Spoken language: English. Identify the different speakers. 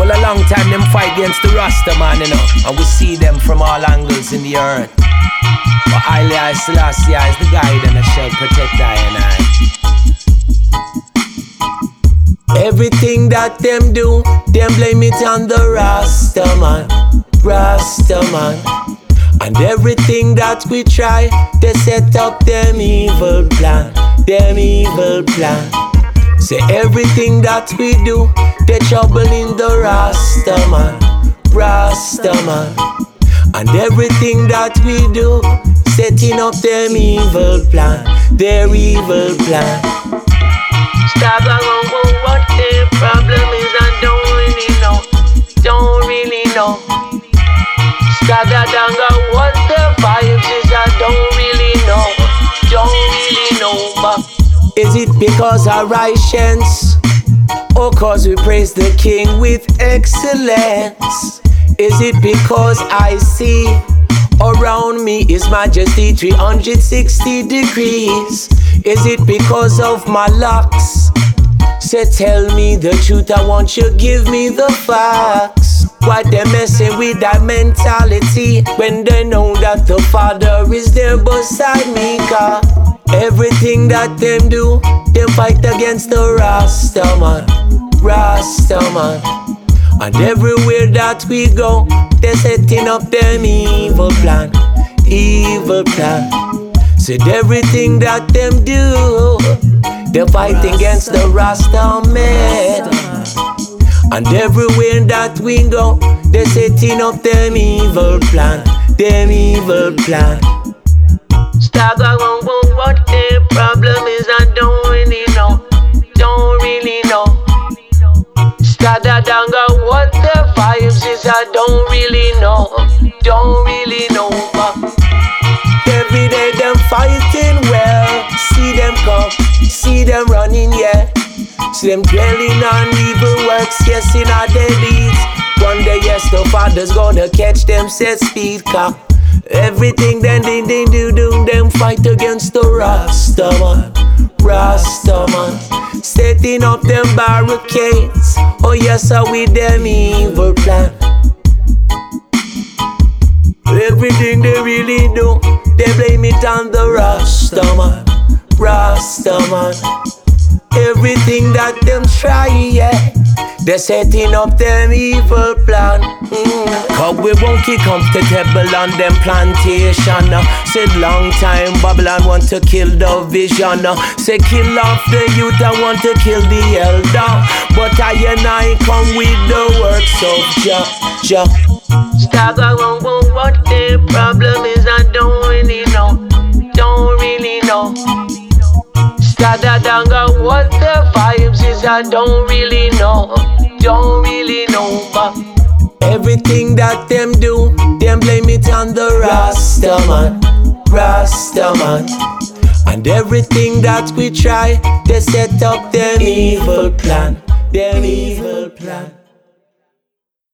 Speaker 1: Well, a long time them fight against the Rasta man, you know, and we see them from all angles in the earth. But Haile Selassie is the guide and I shall protect I and I. Everything that them do, them blame it on the Rasta man, Rasta man. And everything that we try, they set up them evil plan, them evil plan. Say everything that we do, they trouble in the Rasta man, Rasta man. And everything that we do, setting up them evil plan, their evil plan. Stop around what the problem is, I don't really know, don't really know. Stagadanga, what the vibes is, I don't really know, don't really know. But is it because of righteousness, or cause we praise the King with excellence? Is it because I see around me His Majesty 360 degrees? Is it because of my locks? Say tell me the truth, I want you give me the facts. Why they messing with that mentality when they know that the Father is there beside me? Cause everything that them do, them fight against the Rasta man, Rasta man. And everywhere that we go, they're setting up them evil plan, evil plan. Said everything that them do, they're fighting against the Rasta man. And everywhere that we go, they're setting up them evil plan, them evil plan. Stagger what the problem is, I don't really know, don't really know. Stagger what the vibes is, I don't really know, don't really know. Every day them fighting well, see them come, see them running, yeah. See them dwelling on evil works, yes, in our their deeds. One day, yes, the Father's gonna catch them, set speed, car. Everything then they do, them fight against the Rasta man, Rasta man. Setting up them barricades, oh yes, are with them evil plan. Everything they really do, they blame it on the Rasta man, Rasta man. Everything that them try, yeah, they're setting up them evil plan. Cause we won't keep comfortable on them plantation. Said long time Babylon want to kill the vision. Say kill off the youth and want to kill the elder. But I and I come with the works of Jah. Stagger what the problem is, I don't really know, don't really know. Stagger what the vibes is, I don't really know, don't really know. But everything that them do, them blame it on the Rasta man, Rasta man. And everything that we try, they set up them evil plan, them evil plan.